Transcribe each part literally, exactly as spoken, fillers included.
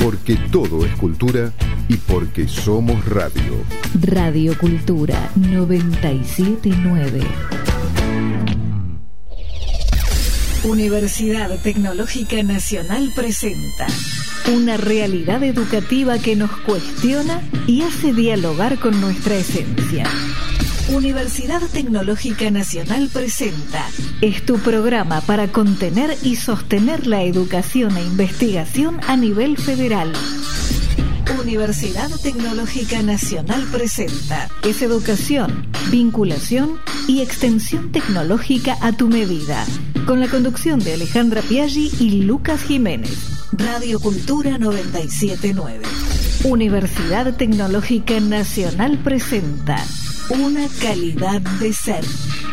porque todo es cultura y porque somos radio. Radio Cultura noventa y siete punto nueve. Universidad Tecnológica Nacional presenta una realidad educativa que nos cuestiona y hace dialogar con nuestra esencia. Universidad Tecnológica Nacional presenta es tu programa para contener y sostener la educación e investigación a nivel federal. Universidad Tecnológica Nacional presenta es educación, vinculación y extensión tecnológica a tu medida, con la conducción de Alejandra Piaggi y Lucas Jiménez. Radio Cultura noventa y siete punto nueve. Universidad Tecnológica Nacional presenta una calidad de ser.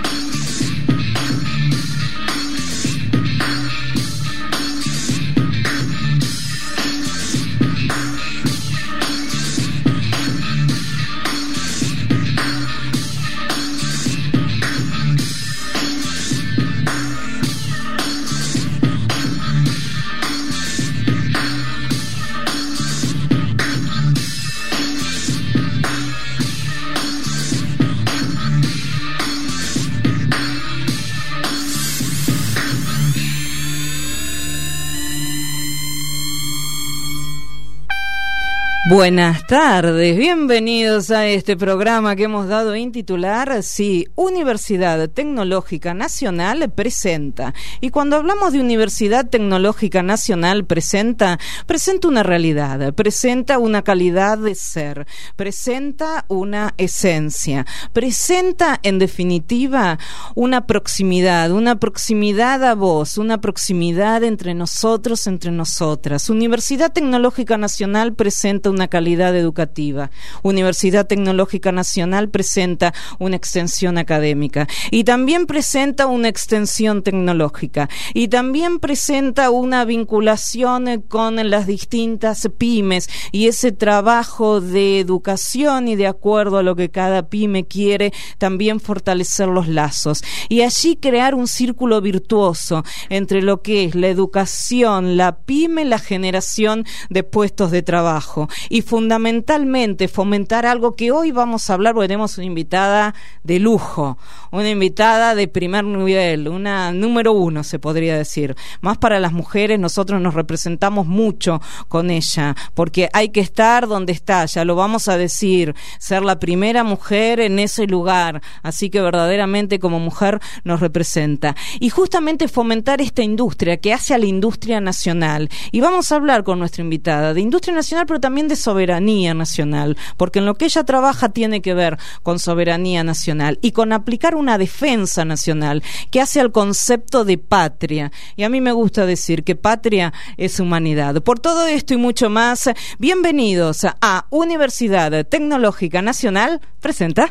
Buenas tardes, bienvenidos a este programa que hemos dado en titular, sí, Universidad Tecnológica Nacional presenta. Y cuando hablamos de Universidad Tecnológica Nacional presenta, presenta una realidad, presenta una calidad de ser, presenta una esencia, presenta en definitiva una proximidad, una proximidad a vos, una proximidad entre nosotros, entre nosotras. Universidad Tecnológica Nacional presenta una una calidad educativa. Universidad Tecnológica Nacional presenta una extensión académica y también presenta una extensión tecnológica y también presenta una vinculación con las distintas pymes y ese trabajo de educación y de acuerdo a lo que cada pyme quiere, también fortalecer los lazos y allí crear un círculo virtuoso entre lo que es la educación, la pyme, la generación de puestos de trabajo. Y fundamentalmente fomentar algo que hoy vamos a hablar, porque tenemos una invitada de lujo, una invitada de primer nivel, una número uno se podría decir. Más para las mujeres, nosotros nos representamos mucho con ella, porque hay que estar donde está, ya lo vamos a decir, ser la primera mujer en ese lugar, así que verdaderamente como mujer nos representa. Y justamente fomentar esta industria que hace a la industria nacional. Y vamos a hablar con nuestra invitada de industria nacional, pero también de soberanía nacional, porque en lo que ella trabaja tiene que ver con soberanía nacional y con aplicar una defensa nacional que hace al concepto de patria. Y a mí me gusta decir que patria es humanidad. Por todo esto y mucho más, bienvenidos a Universidad Tecnológica Nacional presenta.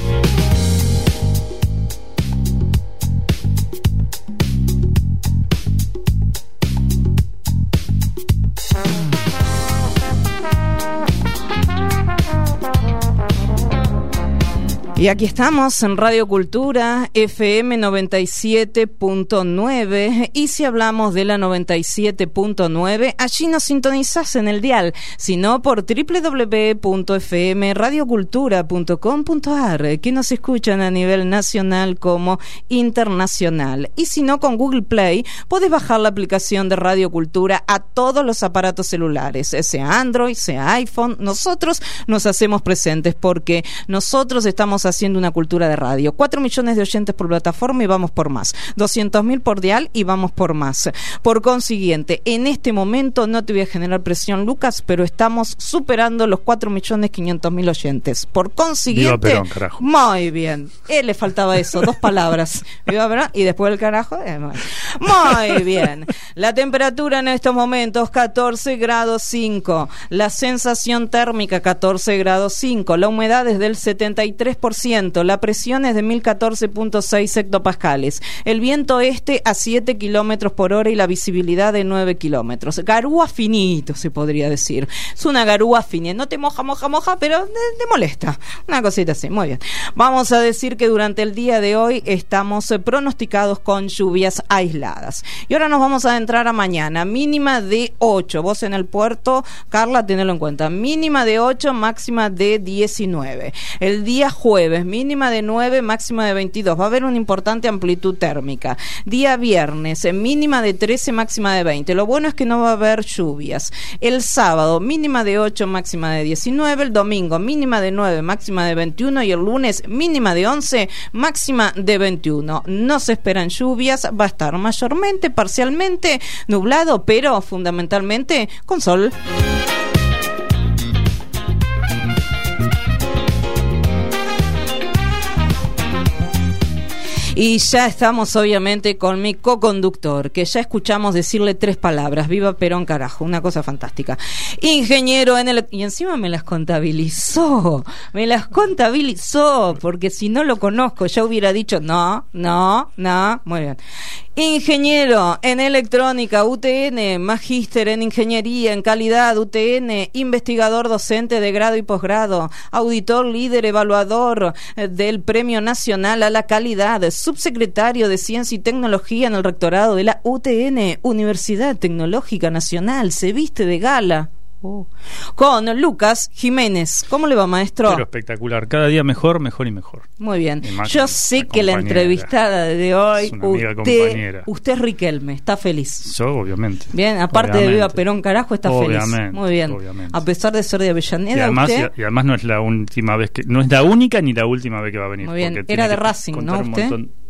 Y aquí estamos en Radio Cultura F M noventa y siete punto nueve y si hablamos de la noventa y siete punto nueve, allí nos sintonizás en el dial, sino por doble u doble u doble u punto f m radio cultura punto com punto a r, que nos escuchan a nivel nacional como internacional. Y si no, con Google Play podés bajar la aplicación de Radio Cultura a todos los aparatos celulares, sea Android, sea iPhone. Nosotros nos hacemos presentes porque nosotros estamos haciendo una cultura de radio. Cuatro millones de oyentes por plataforma y vamos por más. Doscientos mil por dial y vamos por más. Por consiguiente, en este momento no te voy a generar presión, Lucas, pero estamos superando los cuatro millones quinientos mil oyentes. Por consiguiente, Viva Perón, carajo. Muy bien. Él le faltaba eso, dos palabras. Viva Perón y después el carajo. Eh, muy bien. La temperatura en estos momentos catorce grados cinco. La sensación térmica catorce grados cinco. La humedad es del setenta y tres por ciento. ciento, la presión es de mil catorce punto seis hectopascales, el viento este a siete kilómetros por hora y la visibilidad de nueve kilómetros. Garúa finito, se podría decir. Es una garúa finita, no te moja, moja, moja, pero te, te molesta. Una cosita así, muy bien. Vamos a decir que durante el día de hoy estamos eh, pronosticados con lluvias aisladas. Y ahora nos vamos a adentrar a mañana, mínima de ocho. Vos en el puerto, Carla, tenelo en cuenta. Mínima de ocho, máxima de diecinueve. El día jueves, mínima de nueve, máxima de veintidós. Va a haber una importante amplitud térmica. Día viernes, mínima de trece, máxima de veinte. Lo bueno es que no va a haber lluvias. El sábado, mínima de ocho, máxima de diecinueve. El domingo, mínima de nueve, máxima de veintiuno. Y el lunes, mínima de once, máxima de veintiuno. No se esperan lluvias. Va a estar mayormente, parcialmente nublado, pero fundamentalmente con sol. Y ya estamos obviamente con mi coconductor, que ya escuchamos decirle tres palabras: viva Perón, carajo, una cosa fantástica. Ingeniero en el... Y encima me las contabilizó, me las contabilizó, porque si no lo conozco ya hubiera dicho no, no, no, muy bien. Ingeniero en electrónica, U T N, magíster en ingeniería en calidad, U T N, investigador docente de grado y posgrado, auditor líder evaluador del Premio Nacional a la Calidad, subsecretario de Ciencia y Tecnología en el rectorado de la U T N, Universidad Tecnológica Nacional, se viste de gala. Oh. Con Lucas Jiménez. ¿Cómo le va, maestro? Pero espectacular, cada día mejor, mejor y mejor. Muy bien. Yo sé que la entrevistada de hoy, es una amiga usted, compañera. Usted es Riquelme, está feliz. Yo, obviamente. Bien, aparte obviamente. de Viva Perón, carajo, está obviamente, feliz. Muy bien. Obviamente. A pesar de ser de Avellaneda, y además, usted... y, y además no es la última vez que, no es la única ni la última vez que va a venir. Muy bien. Era de Racing, ¿no? Usted.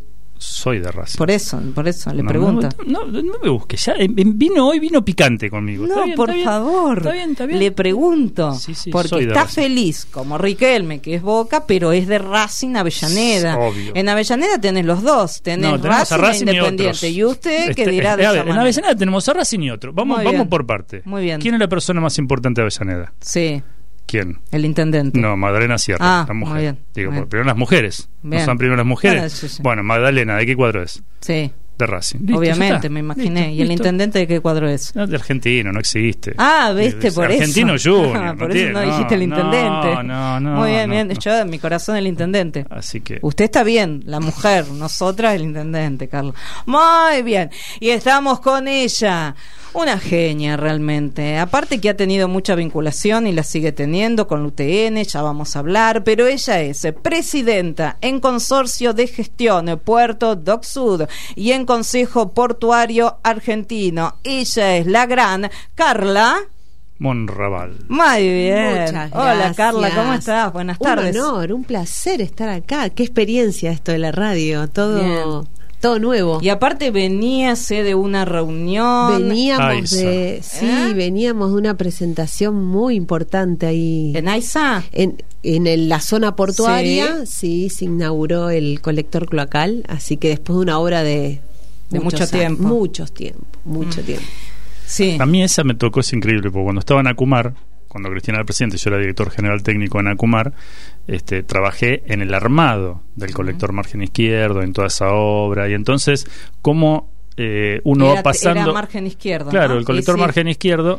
Soy de Racing. Por eso, por eso le no, pregunto. No, no, no me busque. Ya vino hoy, vino picante conmigo. No, bien, por favor. Está bien, está bien. Le pregunto. Sí, sí, porque está feliz, como Riquelme, que es Boca, pero es de Racing Avellaneda. Obvio. En Avellaneda tenés los dos. Tenés no, Racing, Racing e Independiente. Y, y usted, este, ¿qué dirá de a esa ver, manera? En Avellaneda tenemos a Racing y otro. Vamos, vamos por parte. Muy bien. ¿Quién es la persona más importante de Avellaneda? Sí. ¿Quién? El intendente. No, Magdalena Sierra, ah, la mujer. Muy bien, Digo, muy bien. primero las mujeres. Bien. ¿No son primero las mujeres? Bueno, sí, sí. Bueno, Magdalena, ¿de qué cuadro es? Sí. De Racing. Listo, obviamente, me imaginé. Listo, ¿Y el listo. intendente de qué cuadro es? No, de argentino, no existe. Ah, viste, es por argentino eso. Junior. Ah, por no eso no dijiste el intendente. No, no, no. Muy bien, no, bien. no. Yo en mi corazón el intendente. Así que. Usted está bien, la mujer, nosotras el intendente, Carlos. Muy bien. Y estamos con ella. Una genia realmente, aparte que ha tenido mucha vinculación y la sigue teniendo con la U T N, ya vamos a hablar, pero ella es presidenta en Consorcio de Gestión Puerto Doc Sud y en Consejo Portuario Argentino. Ella es la gran Carla Monraval. Muy bien. Muchas Hola gracias. Carla, ¿cómo estás? Buenas tardes. Un honor, un placer estar acá. Qué experiencia esto de la radio, todo... Bien. Todo nuevo. Y aparte veníase de una reunión. Veníamos Aiza. de, sí, ¿Eh? veníamos de una presentación muy importante ahí. ¿En AISA? En, en el- la zona portuaria, sí. sí, se inauguró el colector cloacal, así que después de una obra de, De muchos mucho años, tiempo. muchos tiempo, mucho Mm. tiempo. Sí. A mí esa me tocó, es increíble, porque cuando estaba en Acumar, cuando Cristina era presidente, yo era director general técnico en Acumar, este, trabajé en el armado del colector margen izquierdo, en toda esa obra, y entonces, como eh, uno era, va pasando... Era margen izquierdo. Claro, ¿no? el colector Sí, sí. margen izquierdo...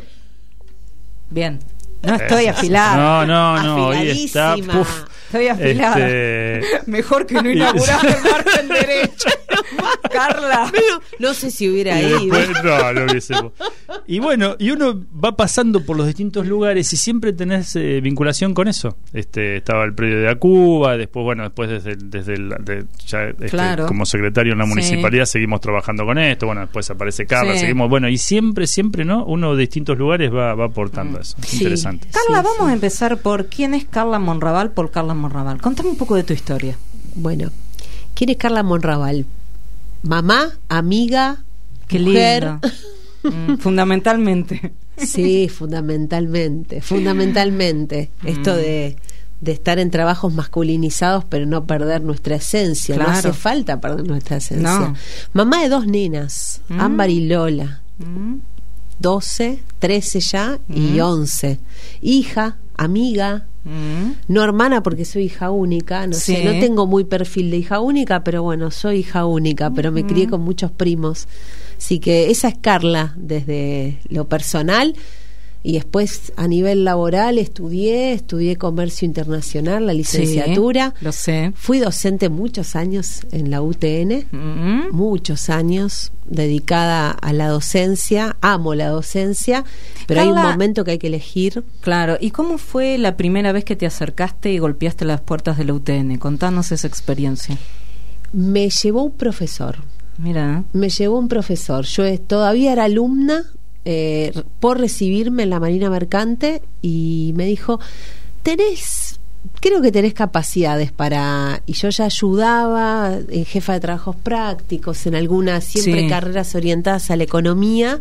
Bien. No estoy afilada. No, no, no, hoy está... Afiladísima. Puf, Estoy afilada. este, Mejor que no inaugurar el margen derecho. Carla. Pero no sé si hubiera y ido. después, no, no hubiésemos. Y bueno, y uno va pasando por los distintos lugares y siempre tenés eh, vinculación con eso. Este, estaba el predio de Acuba, después, bueno, después desde, el- desde el, de, ya, este, Claro. como secretario en la Sí. municipalidad seguimos trabajando con esto, bueno, después aparece Carla, Sí. seguimos, bueno, y siempre, siempre, ¿no? Uno de distintos lugares va, va aportando Mm. eso. Es Sí. interesante. Carla, Sí, vamos sí. a empezar por quién es Carla Monraval por Carla Monraval. Contame un poco de tu historia. Bueno, ¿quién es Carla Monraval? Mamá, amiga, Qué mujer. lindo. Mm, fundamentalmente. Sí, fundamentalmente, fundamentalmente. Mm. Esto de, de estar en trabajos masculinizados, pero no perder nuestra esencia. Claro. No hace falta perder nuestra esencia. No. Mamá de dos nenas, Mm. Ámbar y Lola, Mm. doce, trece ya y Mm. once. Hija, amiga, Mm. No hermana porque soy hija única, no Sí. sé, no tengo muy perfil de hija única, pero bueno, soy hija única, pero me crié con muchos primos. Así que esa es Carla desde lo personal. Y después a nivel laboral estudié, estudié comercio internacional, la licenciatura. Sí, lo sé. Fui docente muchos años en la U T N, Mm. muchos años dedicada a la docencia. Amo la docencia, pero hay Carla, un momento que hay que elegir. Claro, ¿y cómo fue la primera vez que te acercaste y golpeaste las puertas de la U T N? Contanos esa experiencia. Me llevó un profesor, Mira, me llevó un profesor. Yo eh, todavía era alumna eh, por recibirme en la Marina Mercante y me dijo, tenés, creo que tenés capacidades para... Y yo ya ayudaba en jefa de trabajos prácticos, en algunas siempre Sí. carreras orientadas a la economía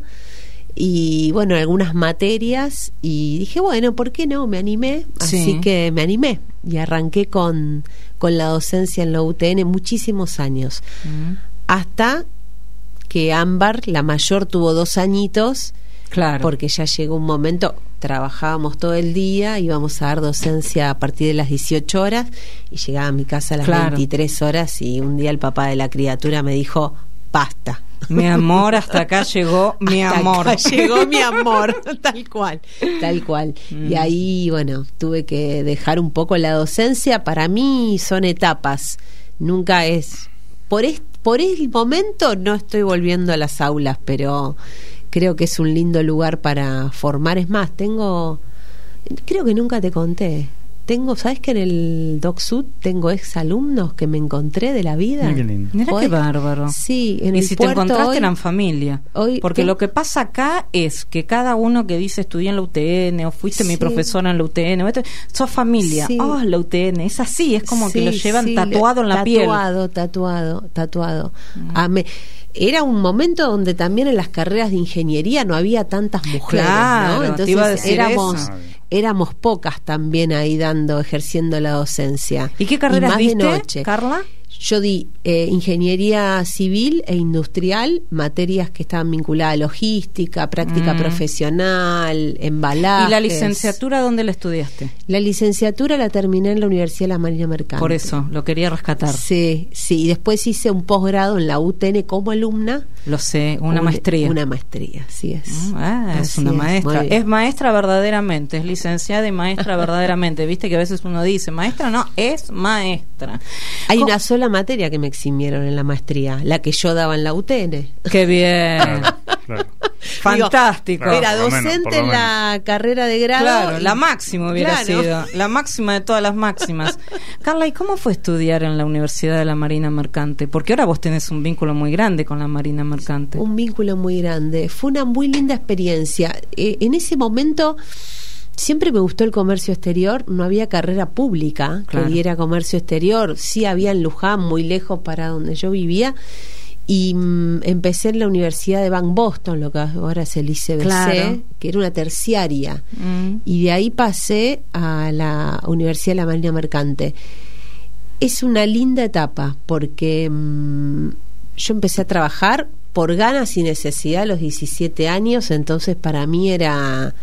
y bueno, algunas materias, y dije, bueno, ¿por qué no? Me animé, así Sí. que me animé y arranqué con, con la docencia en la U T N muchísimos años, Mm. hasta que Ámbar, la mayor, tuvo dos añitos, claro. porque ya llegó un momento, trabajábamos todo el día, íbamos a dar docencia a partir de las dieciocho horas y llegaba a mi casa a las Claro. veintitrés horas, y un día el papá de la criatura me dijo, basta. Mi amor, hasta acá llegó mi Hasta amor. acá llegó mi amor, tal cual, tal cual. Mm. Y ahí, bueno, tuve que dejar un poco la docencia. Para mí son etapas, nunca es... Por, est por el momento no estoy volviendo a las aulas, pero creo que es un lindo lugar para formar. Es más, tengo... Creo que nunca te conté. Tengo, ¿sabes que en el DocSud tengo ex alumnos que me encontré de la vida? Mira qué lindo. Mira qué ¿Podés? bárbaro. Sí, en y el si te puerto encontraste hoy- eran familia. hoy Porque te- lo que pasa acá es que cada uno que dice estudié en la U T N o fuiste mi Sí. profesora en la U T N, o esto, sos familia. Sí. Oh, la U T N, es así, es como que Sí, lo llevan sí, tatuado en la piel. Tatuado, tatuado, tatuado. Ah, me- era un momento donde también en las carreras de ingeniería no había tantas mujeres, Claro, ¿no? te Entonces iba a decir éramos eso. éramos pocas también ahí dando, ejerciendo la docencia. ¿Y qué carreras más de viste, noche. Carla? Yo di eh, ingeniería civil e industrial, materias que estaban vinculadas a logística, práctica Mm. profesional, embalaje. ¿Y la licenciatura dónde la estudiaste? La licenciatura la terminé en la Universidad de la Marina Mercante. Por eso, lo quería rescatar. Sí, sí. Y después hice un posgrado en la U T N como alumna. Lo sé, una Un- maestría. Una maestría, así es. Mm, ah, es Así una es, maestra. muy bien. Es maestra verdaderamente, es licenciada y maestra verdaderamente. Viste que a veces uno dice, maestra no, es maestra. Hay Co- una sola materia que me eximieron en la maestría, la que yo daba en la U T N. Qué bien. Claro, claro. Fantástico. Claro, Era por lo menos, docente por lo en la carrera de grado. Claro, y- la máxima hubiera Claro. sido, la máxima de todas las máximas. Carla, ¿y cómo fue estudiar en la Universidad de la Marina Mercante? Porque ahora vos tenés un vínculo muy grande con la Marina Mercante. Un vínculo muy grande. Fue una muy linda experiencia. Eh, en ese momento siempre me gustó el comercio exterior. No había carrera pública Claro. que diera comercio exterior. Sí había en Luján, muy lejos para donde yo vivía. Y mm, empecé en la Universidad de Van Boston, lo que ahora es el I C B C, Claro. que era una terciaria. Mm. Y de ahí pasé a la Universidad de la Marina Mercante. Es una linda etapa porque mm, yo empecé a trabajar por ganas y necesidad a los diecisiete años, entonces para mí era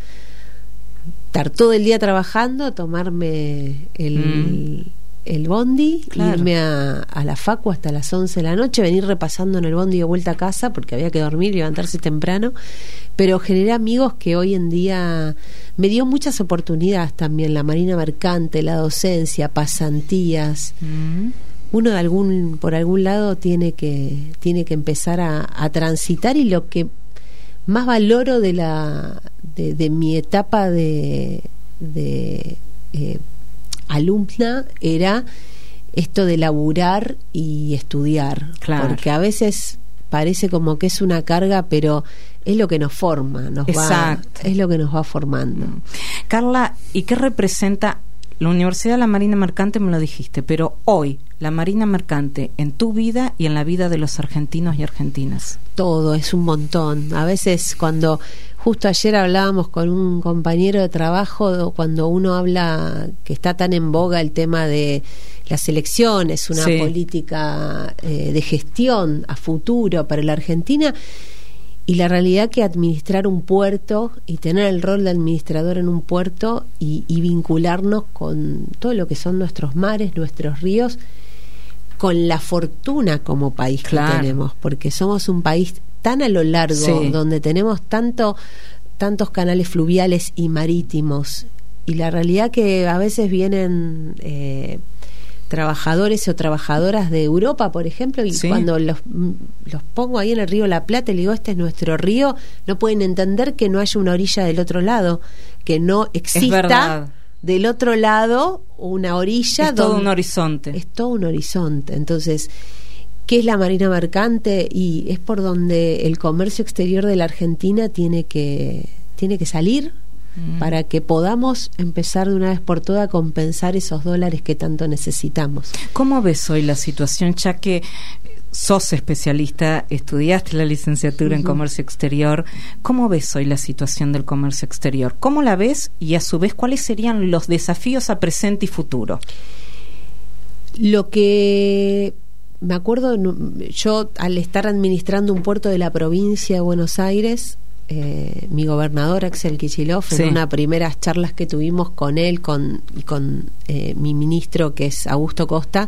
estar todo el día trabajando, tomarme el, Mm. el bondi, Claro. irme a, a la facu hasta las once de la noche, venir repasando en el bondi de vuelta a casa porque había que dormir y levantarse temprano, pero generé amigos que hoy en día me dio muchas oportunidades también, la Marina Mercante, la docencia, pasantías. Mm. Uno de algún por algún lado tiene que tiene que empezar a, a transitar, y lo que más valoro de la de, de mi etapa de, de eh, alumna era esto de laburar y estudiar, Claro. porque a veces parece como que es una carga, pero es lo que nos forma, nos va, Exacto. es lo que nos va formando. Carla, ¿y qué representa la Universidad de la Marina Mercante? Me lo dijiste, pero hoy la Marina Mercante en tu vida y en la vida de los argentinos y argentinas. Todo, es un montón. A veces cuando, justo ayer hablábamos con un compañero de trabajo, cuando uno habla que está tan en boga el tema de las elecciones, una Sí. política eh, de gestión a futuro para la Argentina, y la realidad que administrar un puerto y tener el rol de administrador en un puerto y, y vincularnos con todo lo que son nuestros mares, nuestros ríos, con la fortuna como país claro. que tenemos, porque somos un país tan a lo largo, sí. donde tenemos tanto tantos canales fluviales y marítimos, y la realidad que a veces vienen eh, trabajadores o trabajadoras de Europa, por ejemplo, y sí. cuando los, los pongo ahí en el río La Plata y le digo, este es nuestro río, no pueden entender que no haya una orilla del otro lado, que no exista del otro lado una orilla. Es todo un horizonte. Es todo un horizonte. Entonces, ¿qué es la marina mercante? Y es por donde el comercio exterior de la Argentina tiene que, tiene que salir mm. para que podamos empezar de una vez por todas a compensar esos dólares que tanto necesitamos. ¿Cómo ves hoy la situación, ya que sos especialista, estudiaste la licenciatura uh-huh. en comercio exterior? ¿Cómo ves hoy la situación del comercio exterior? ¿Cómo la ves? Y a su vez, ¿cuáles serían los desafíos a presente y futuro? Lo que me acuerdo, yo al estar administrando un puerto de la provincia de Buenos Aires, eh, mi gobernador Axel Kicillof, sí. en unas primeras charlas que tuvimos con él con, y con eh, mi ministro, que es Augusto Costa.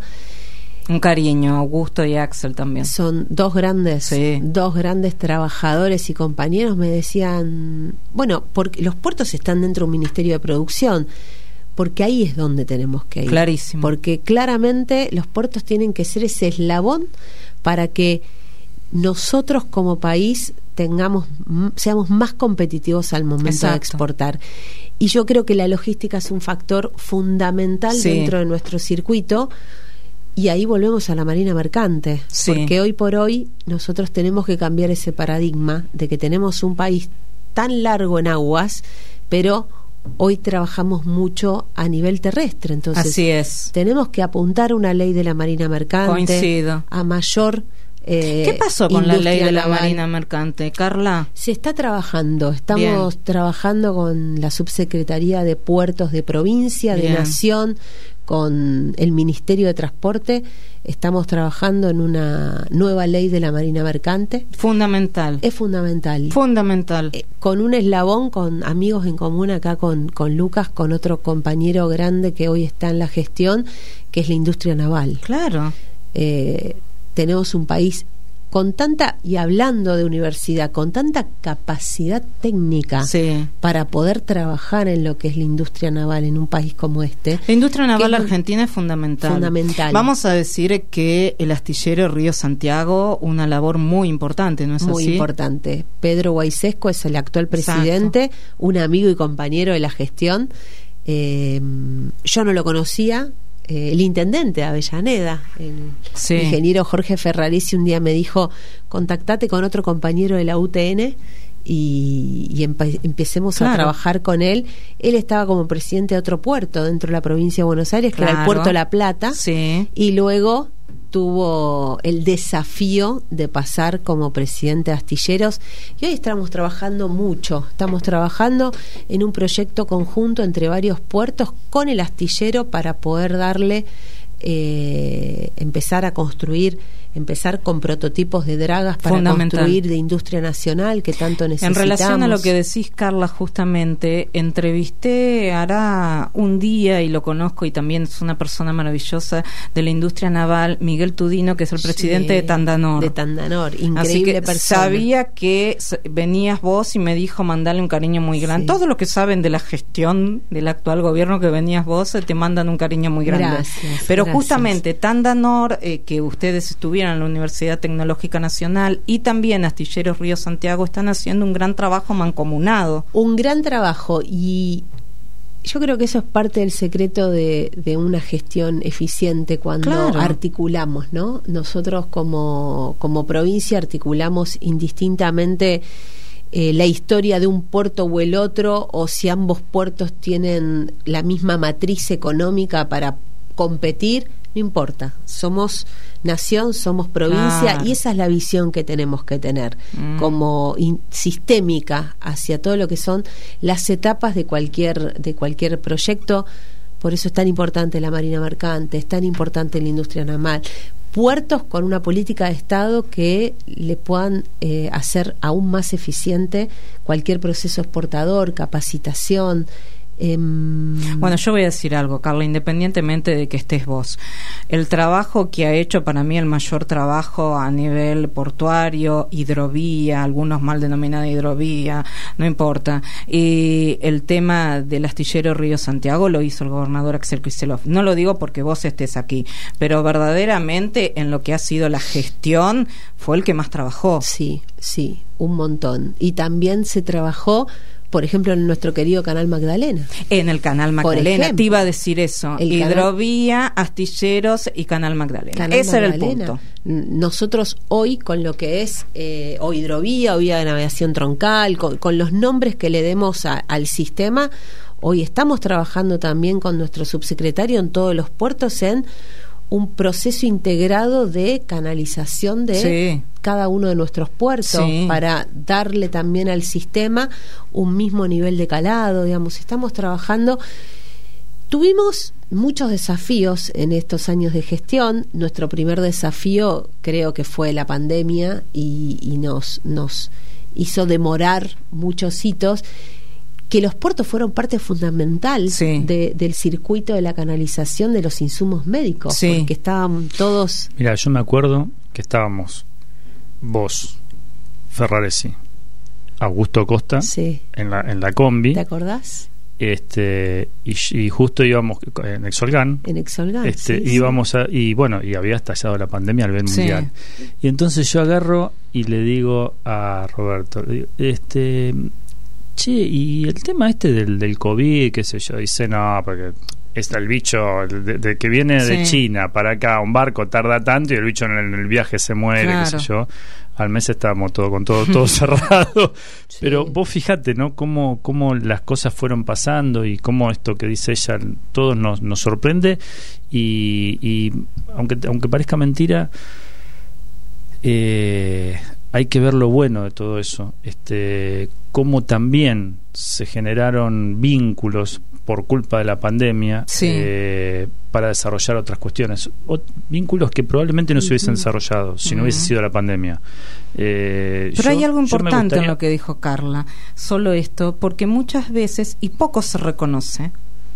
Un cariño, Augusto y Axel también. Son dos grandes, sí. dos grandes trabajadores y compañeros. Me decían, bueno, porque los puertos están dentro de un ministerio de producción, porque ahí es donde tenemos que ir. Clarísimo. Porque claramente los puertos tienen que ser ese eslabón para que nosotros como país tengamos, seamos más competitivos al momento Exacto. de exportar. Y yo creo que la logística es un factor fundamental sí. dentro de nuestro circuito. Y ahí volvemos a la marina mercante, sí. porque hoy por hoy nosotros tenemos que cambiar ese paradigma de que tenemos un país tan largo en aguas, pero hoy trabajamos mucho a nivel terrestre. Entonces, así es. Tenemos que apuntar a una ley de la marina mercante, Coincido. a mayor... Eh, ¿Qué pasó con la ley de la naval? Marina mercante, Carla? Se está trabajando, estamos Bien. trabajando con la Subsecretaría de Puertos de Provincia, Bien. de Nación, con el Ministerio de Transporte. Estamos trabajando en una nueva ley de la marina mercante. Fundamental. Es fundamental. Fundamental. Eh, con un eslabón, con amigos en común acá con, con Lucas, con otro compañero grande que hoy está en la gestión, que es la industria naval. Claro. Eh, tenemos un país con tanta, y hablando de universidad, con tanta capacidad técnica sí. para poder trabajar en lo que es la industria naval en un país como este. La industria naval argentina es fundamental. Fundamental. Vamos a decir que el astillero Río Santiago, una labor muy importante, ¿no es muy así? Muy importante. Pedro Guaisesco es el actual presidente, Exacto. un amigo y compañero de la gestión. Eh, yo no lo conocía. Eh, el intendente de Avellaneda, el sí. ingeniero Jorge Ferraresi, un día me dijo, contactate con otro compañero de la U T N y, y empe- empecemos claro. a trabajar con él. Él estaba como presidente de otro puerto dentro de la provincia de Buenos Aires, claro. que era el Puerto La Plata, sí. y luego tuvo el desafío de pasar como presidente de Astilleros, y hoy estamos trabajando mucho, estamos trabajando en un proyecto conjunto entre varios puertos con el astillero para poder darle, eh, empezar a construir, empezar con prototipos de dragas para construir de industria nacional que tanto necesitamos. En relación a lo que decís, Carla, justamente entrevisté hará un día, y lo conozco y también es una persona maravillosa de la industria naval, Miguel Tudino, que es el presidente sí, de Tandanor. De Tandanor, increíble Así que persona. Sabía que venías vos y me dijo mandarle un cariño muy grande. Sí. Todos los que saben de la gestión del actual gobierno que venías vos te mandan un cariño muy grande. Gracias, Pero gracias. justamente Tandanor, eh, que ustedes estuvieron en la Universidad Tecnológica Nacional, y también Astilleros Río Santiago están haciendo un gran trabajo mancomunado. Un gran trabajo, y yo creo que eso es parte del secreto de, de una gestión eficiente cuando claro. articulamos, ¿no? Nosotros como, como provincia articulamos indistintamente eh, la historia de un puerto o el otro, o si ambos puertos tienen la misma matriz económica para competir, no importa, somos nación, somos provincia, ah. y esa es la visión que tenemos que tener mm. como in, sistémica hacia todo lo que son las etapas de cualquier de cualquier proyecto. Por eso es tan importante la marina mercante, es tan importante la industria naval, puertos con una política de Estado que le puedan eh, hacer aún más eficiente cualquier proceso exportador, capacitación. Eh, bueno, yo voy a decir algo, Carla, independientemente de que estés vos. El trabajo que ha hecho, para mí el mayor trabajo a nivel portuario, hidrovía, algunos mal denominados hidrovía, no importa, y el tema del astillero Río Santiago lo hizo el gobernador Axel Kicillof. No lo digo porque vos estés aquí, pero verdaderamente en lo que ha sido la gestión fue el que más trabajó. Sí, sí, un montón. Y también se trabajó, por ejemplo, en nuestro querido Canal Magdalena. En el Canal Magdalena, te iba a decir eso. El Hidrovía, canal, astilleros y Canal Magdalena. Canal Ese Magdalena. Era el punto. Nosotros hoy, con lo que es eh, o hidrovía, o vía de navegación troncal, con, con los nombres que le demos a, al sistema, hoy estamos trabajando también con nuestro subsecretario en todos los puertos en un proceso integrado de canalización de sí. cada uno de nuestros puertos, sí. para darle también al sistema un mismo nivel de calado, digamos. Estamos trabajando. Tuvimos muchos desafíos en estos años de gestión. Nuestro primer desafío creo que fue la pandemia y, y nos, nos hizo demorar muchos hitos, que los puertos fueron parte fundamental sí. de, del circuito de la canalización de los insumos médicos, sí. porque estaban todos... Mira, yo me acuerdo que estábamos vos, Ferraresi, Augusto Costa, sí. en la en la combi. ¿Te acordás? Este y, y justo íbamos en Exolgan. En Exolgan, este, sí, íbamos sí. a y bueno, y había estallado la pandemia a nivel sí. mundial. Y entonces yo agarro y le digo a Roberto, este... Che, y el tema este del, del COVID, qué sé yo, dice, no, porque está el bicho de, de que viene sí. de China para acá, un barco tarda tanto y el bicho en el, en el viaje se muere, claro. qué sé yo. Al mes estábamos todo con todo todo cerrado. Sí. Pero vos fíjate, ¿no? Cómo, cómo las cosas fueron pasando y cómo esto que dice ella, todos nos, nos sorprende y, y aunque, aunque parezca mentira, eh, hay que ver lo bueno de todo eso. Este, cómo también se generaron vínculos por culpa de la pandemia sí. eh, para desarrollar otras cuestiones, o, vínculos que probablemente no se hubiesen desarrollado si uh-huh. no hubiese sido la pandemia. Eh, Pero yo, hay algo importante gustaría... en lo que dijo Carla, solo esto, porque muchas veces, y poco se reconoce,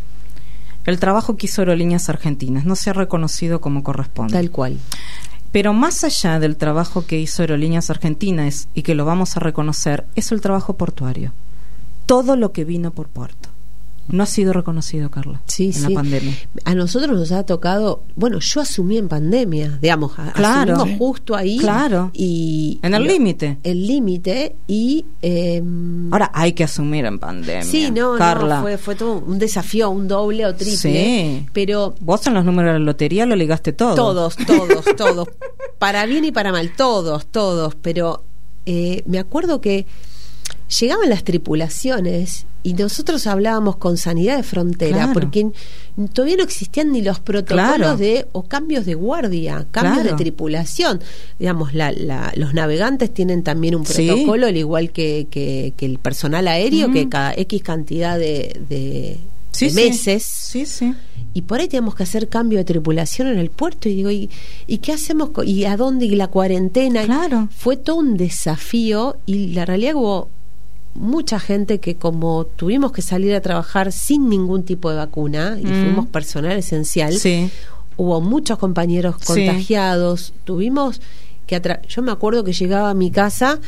el trabajo que hizo Aerolíneas Argentinas no se ha reconocido como corresponde. Tal cual. Pero más allá del trabajo que hizo Aerolíneas Argentinas y que lo vamos a reconocer, es el trabajo portuario. Todo lo que vino por puerto. No ha sido reconocido, Carla, sí, en sí. la pandemia. A nosotros nos ha tocado, bueno, yo asumí en pandemia, digamos, claro, asumimos sí. justo ahí. Claro. Y en el límite. El límite y... Eh, Ahora hay que asumir en pandemia. Sí, no, Carla. no fue, fue todo un desafío, un doble o triple. Sí. Pero... Vos en los números de la lotería lo ligaste todo. Todos, todos, todos. Para bien y para mal, todos, todos. Pero eh, me acuerdo que llegaban las tripulaciones y nosotros hablábamos con Sanidad de Frontera, claro. porque todavía no existían ni los protocolos claro. de o cambios de guardia, cambios claro. de tripulación. Digamos, la, la, los navegantes tienen también un protocolo, sí. al igual que, que, que el personal aéreo, mm. que cada X cantidad de, de, sí, de meses. Sí, sí. Y por ahí tenemos que hacer cambio de tripulación en el puerto. Y digo, ¿y, y qué hacemos? ¿Y a dónde? ¿Y la cuarentena? Claro. Fue todo un desafío y la realidad hubo mucha gente que, como tuvimos que salir a trabajar sin ningún tipo de vacuna y mm. fuimos personal esencial, sí. hubo muchos compañeros contagiados, sí. tuvimos que atra- yo me acuerdo que llegaba a mi casa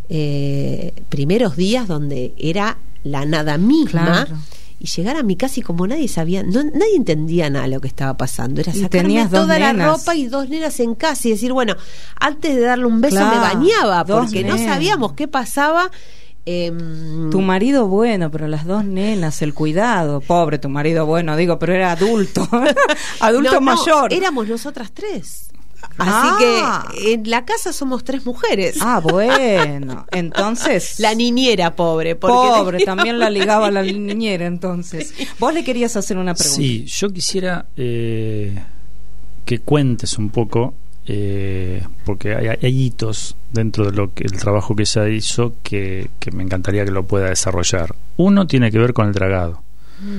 eh, primeros días donde era la nada misma, claro. y llegar a mi casa y como nadie sabía, no, nadie entendía nada de lo que estaba pasando, era sacarme toda la ropa y dos nenas en casa y decir, bueno, antes de darle un beso claro, me bañaba porque nenas. No sabíamos qué pasaba. Eh, tu marido bueno, pero las dos nenas, el cuidado, pobre tu marido bueno, digo, pero era adulto, adulto no, mayor. No, éramos nosotras tres. Ah. Así que en la casa somos tres mujeres. Ah, bueno, entonces la niñera pobre, pobre, tenía... también la ligaba a la niñera. Entonces, vos le querías hacer una pregunta. Sí, yo quisiera eh, que cuentes un poco. Eh, porque hay, hay hitos dentro de lo que el trabajo que ella hizo que, que me encantaría que lo pueda desarrollar. Uno tiene que ver con el dragado. Mm.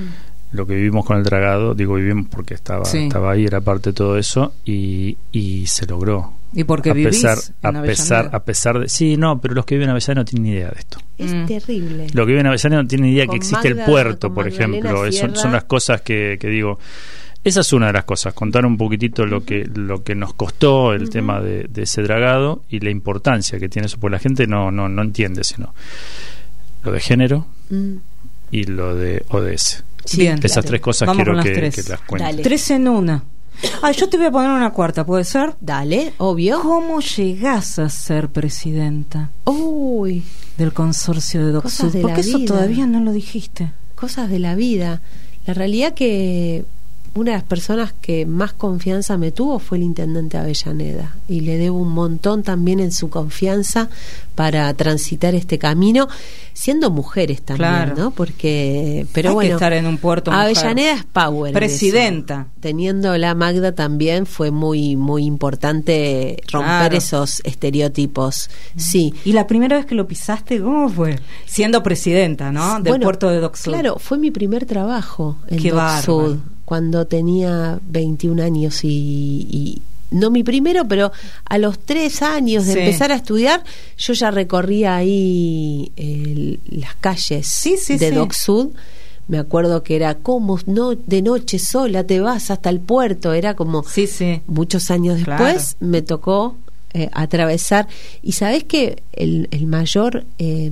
lo que vivimos con el dragado, digo vivimos porque estaba Sí. estaba ahí, era parte de todo eso, y, y se logró. Y porque a vivís pesar, en a pesar, Avellaneda. a pesar de, sí, no, pero los que viven en Avellaneda no tienen ni idea de esto. Es Mm. terrible. Los que viven en Avellaneda no tienen ni idea Con que existe Magda- el puerto, con por Magdalena ejemplo. Es- Son, Sierra. son las cosas que, que digo. Esa es una de las cosas, contar un poquitito lo que lo que nos costó el Ujú. tema de, de ese dragado y la importancia que tiene eso, porque la gente no no no entiende, sino lo de género Mm. y lo de O D S. Sí, Bien. Esas claro. tres cosas Vamos quiero con las que, tres. que las cuente. Dale. Tres en una. Ah, yo te voy a poner una cuarta, ¿puede ser? Dale, obvio. ¿Cómo llegás a ser presidenta Uy, del consorcio de Cosas DocSud? de Porque la eso vida. todavía no lo dijiste. cosas de la vida. La realidad que una de las personas que más confianza me tuvo fue el intendente Avellaneda, y le debo un montón también en su confianza para transitar este camino, siendo mujeres también, Claro. ¿no? Porque, pero Hay bueno, que estar en un puerto mujer. Avellaneda es power. en Presidenta. eso. Teniendo la Magda también fue muy muy importante romper Claro. esos estereotipos. Sí. Y la primera vez que lo pisaste, ¿cómo fue? Siendo presidenta, ¿no? Del Bueno, puerto de DocSud. Claro, fue mi primer trabajo en Qué DocSud bárbaro. cuando tenía veintiún años, y, y no mi primero, pero a los tres años de Sí. empezar a estudiar, yo ya recorría ahí el- las calles Sí, sí, de sí. DocSud. Me acuerdo que era como no de noche sola te vas hasta el puerto, era como Sí, sí. muchos años Claro. después me tocó eh, atravesar. Y sabés que el, el mayor eh,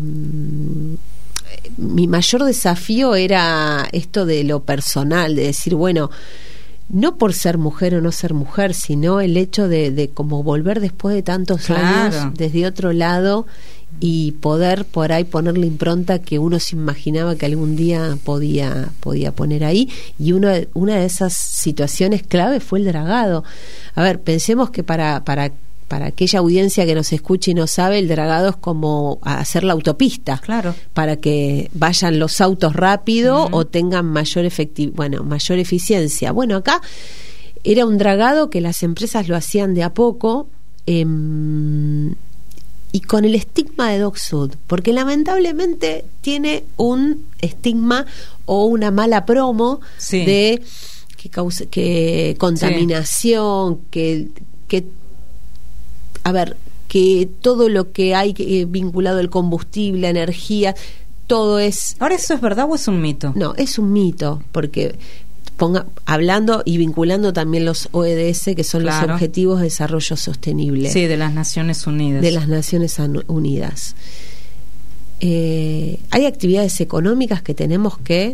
mi mayor desafío era esto de lo personal, de decir, bueno, no por ser mujer o no ser mujer, sino el hecho de, de como volver después de tantos Claro. años desde otro lado y poder por ahí poner la impronta que uno se imaginaba que algún día podía podía poner ahí. Y una, una de esas situaciones clave fue el dragado. A ver, pensemos que para, para, para aquella audiencia que nos escuche y no sabe, el dragado es como hacer la autopista, Claro. para que vayan los autos rápido Ujú. o tengan mayor efecti- bueno, mayor eficiencia. Bueno, acá era un dragado que las empresas lo hacían de a poco, em, y con el estigma de DocSud, porque lamentablemente tiene un estigma o una mala promo Sí. de que causa, que contaminación, que que a ver, que todo lo que hay eh, vinculado al combustible, a energía, todo es Ahora, ¿eso es verdad o es un mito? no, es un mito, porque ponga, hablando y vinculando también los O E D S, que son Claro. los Objetivos de Desarrollo Sostenible Sí, de las Naciones Unidas. de las Naciones Anu- Unidas. Eh, hay actividades económicas que tenemos que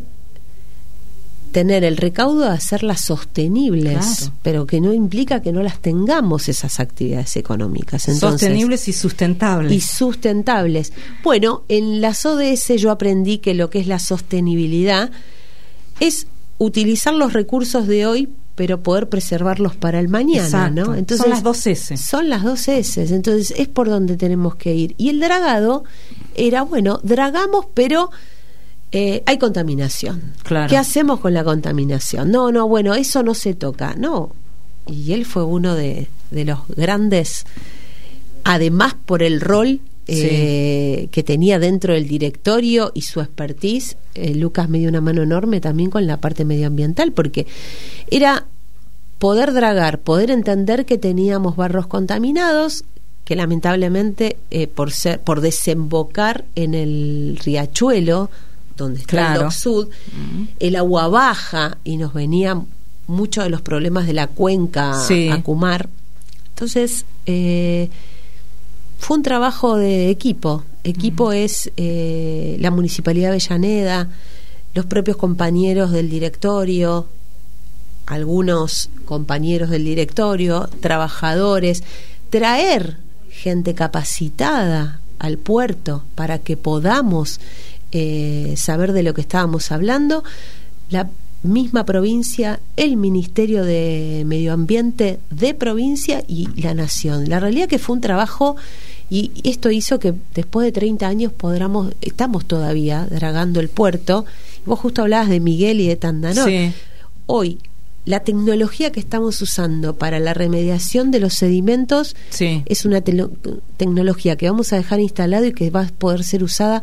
tener el recaudo de hacerlas sostenibles, Claro. pero que no implica que no las tengamos esas actividades económicas. Entonces, Sostenibles y sustentables. y sustentables. Bueno, en las O D S yo aprendí que lo que es la sostenibilidad es utilizar los recursos de hoy, pero poder preservarlos para el mañana, Exacto. ¿no? Entonces Son las dos S. Son las dos S, entonces es por donde tenemos que ir. Y el dragado era, bueno, dragamos, pero eh, hay contaminación. Claro. ¿Qué hacemos con la contaminación? No, no, bueno, eso no se toca, no. Y él fue uno de, de los grandes, además por el rol eh, que tenía dentro del directorio y su expertise. eh, Lucas me dio una mano enorme también con la parte medioambiental, porque era poder dragar, poder entender que teníamos barros contaminados, que lamentablemente eh, por ser, por desembocar en el riachuelo donde está Claro. el DocSud, el agua baja y nos venían muchos de los problemas de la cuenca Sí. a Cumar. Entonces eh, fue un trabajo de equipo. Equipo es eh, la Municipalidad de Avellaneda, los propios compañeros del directorio, algunos compañeros del directorio, trabajadores, traer gente capacitada al puerto para que podamos eh, saber de lo que estábamos hablando. La misma provincia, el Ministerio de Medio Ambiente de provincia y la Nación. La realidad que fue un trabajo, y esto hizo que después de treinta años podamos, estamos todavía dragando el puerto. Vos justo hablabas de Miguel y de Tandanor. Sí. Hoy la tecnología que estamos usando para la remediación de los sedimentos Sí. es una te- tecnología que vamos a dejar instalado y que va a poder ser usada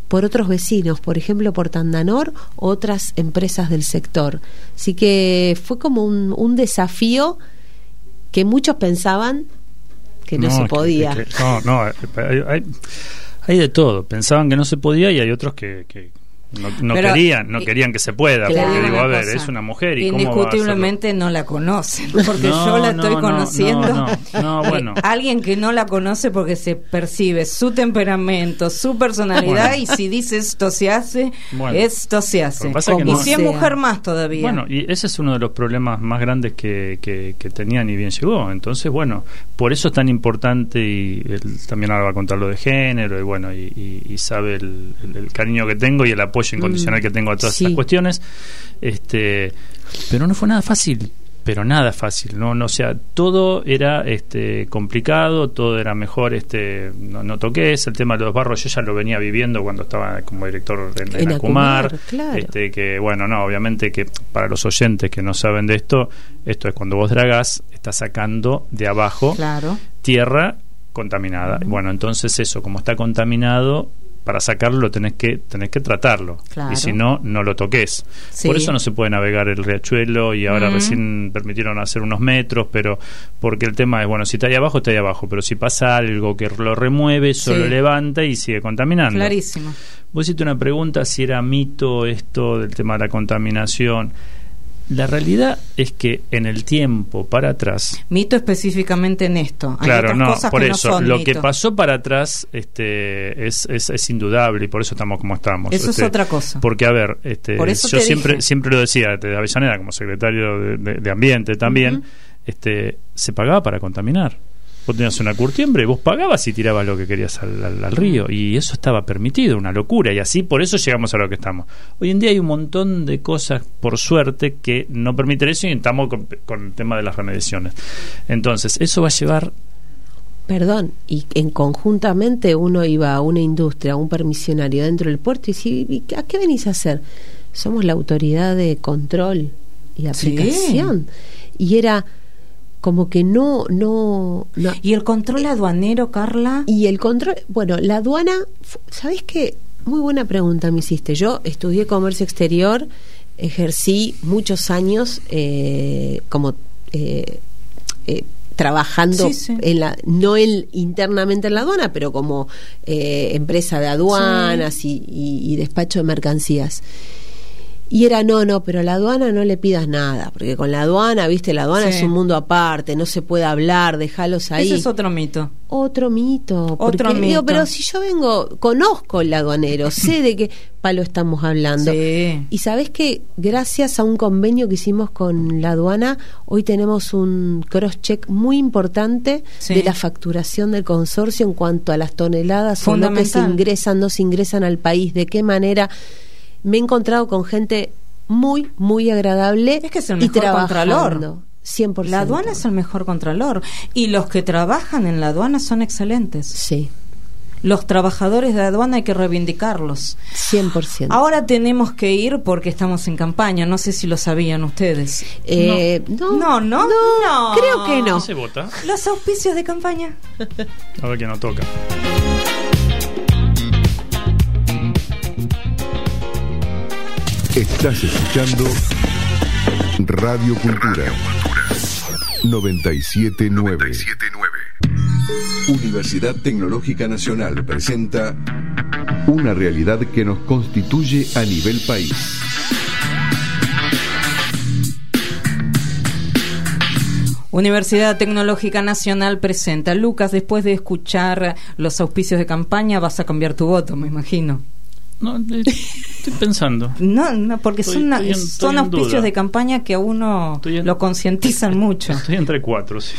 por otros vecinos, por ejemplo por Tandanor, otras empresas del sector. Así que fue como un, un desafío que muchos pensaban que no, no se podía. Que, que, no, no, hay, hay, hay de todo. Pensaban que no se podía y hay otros que... que No, no querían, no querían que se pueda, claro, porque digo, a ver, cosa. es una mujer y indiscutiblemente cómo va a no la conocen, porque no, yo la no, estoy no, conociendo. No, no, no, bueno. Alguien que no la conoce porque se percibe su temperamento, su personalidad, bueno. Y si dice esto se hace, bueno. Esto se hace. Y no, si es mujer más todavía. Bueno, y ese es uno de los problemas más grandes que, que, que tenían y bien llegó. Entonces, bueno, por eso es tan importante y él también ahora va a contar lo de género y bueno, y, y, y sabe el, el, el cariño que tengo y el apoyo incondicional mm. que tengo a todas sí. estas cuestiones, este, pero no fue nada fácil, pero nada fácil, no, no, o sea, todo era este complicado, todo era mejor, este, no, no toques, el tema de los barros yo ya lo venía viviendo cuando estaba como director en, en, en Acumar, Acumar claro. este, que bueno, no, obviamente que para los oyentes que no saben de esto, esto es cuando vos dragás, estás sacando de abajo claro. tierra contaminada, uh-huh. bueno, entonces eso, como está contaminado, para sacarlo tenés que tenés que tratarlo claro. y si no, no lo toques sí. Por eso no se puede navegar el riachuelo y ahora uh-huh. recién permitieron hacer unos metros, pero porque el tema es, bueno, si está ahí abajo, está ahí abajo, pero si pasa algo que lo remueve, eso sí. lo levanta y sigue contaminando. Clarísimo. Vos hiciste una pregunta si era mito esto del tema de la contaminación. La realidad es que en el tiempo para atrás, mito específicamente en esto, hay claro, otras no, cosas por que eso no son lo mito. Que pasó para atrás, este, es, es, es indudable y por eso estamos como estamos. Eso este, es otra cosa. Porque a ver, este, yo siempre, siempre lo decía de Avellaneda como secretario de, de, de Ambiente también, uh-huh. este, se pagaba para contaminar. Vos tenías una curtiembre, vos pagabas y tirabas lo que querías al, al, al río y eso estaba permitido, una locura, y así por eso llegamos a lo que estamos. Hoy en día hay un montón de cosas, por suerte, que no permiten eso y estamos con, con el tema de las remediaciones. Entonces, eso va a llevar... Perdón, y en conjuntamente uno iba a una industria, a un permisionario dentro del puerto y decía, ¿a qué venís a hacer? Somos la autoridad de control y aplicación. Sí. Y era... como que no, no, no. ¿Y el control aduanero, Carla? Y el control, bueno, la aduana, ¿sabés qué? Muy buena pregunta me hiciste. Yo estudié comercio exterior, ejercí muchos años eh, como eh, eh, trabajando sí, sí. en la, no en, internamente en la aduana, pero como eh, empresa de aduanas sí. y, y, y despacho de mercancías. Y era, no, no, pero a la aduana no le pidas nada, porque con la aduana, viste, la aduana sí. es un mundo aparte, no se puede hablar, déjalos ahí. Ese es otro mito. Otro mito. Otro porque, mito. Digo, pero si yo vengo, conozco el aduanero, sé de qué palo estamos hablando. Sí. Y sabés que gracias a un convenio que hicimos con la aduana, hoy tenemos un cross-check muy importante sí. de la facturación del consorcio en cuanto a las toneladas o no que se ingresan, no se ingresan al país, de qué manera... Me he encontrado con gente muy, muy agradable. Es que es el mejor contralor. cien por ciento. La aduana es el mejor contralor. Y los que trabajan en la aduana son excelentes. Sí. Los trabajadores de aduana hay que reivindicarlos. cien por ciento. Ahora tenemos que ir porque estamos en campaña. No sé si lo sabían ustedes. Eh, no. No, no, no, no. Creo que no. ¿No se vota? Los auspicios de campaña. A ver quién nos toca. Estás escuchando Radio Cultura noventa y siete nueve. Universidad Tecnológica Nacional presenta una realidad que nos constituye a nivel país. Universidad Tecnológica Nacional presenta. Lucas, después de escuchar los auspicios de campaña, vas a cambiar tu voto, me imagino. No, estoy pensando. No, no, porque estoy, son, estoy en, son auspicios de campaña que a uno en, lo concientizan mucho. Estoy entre cuatro, sí.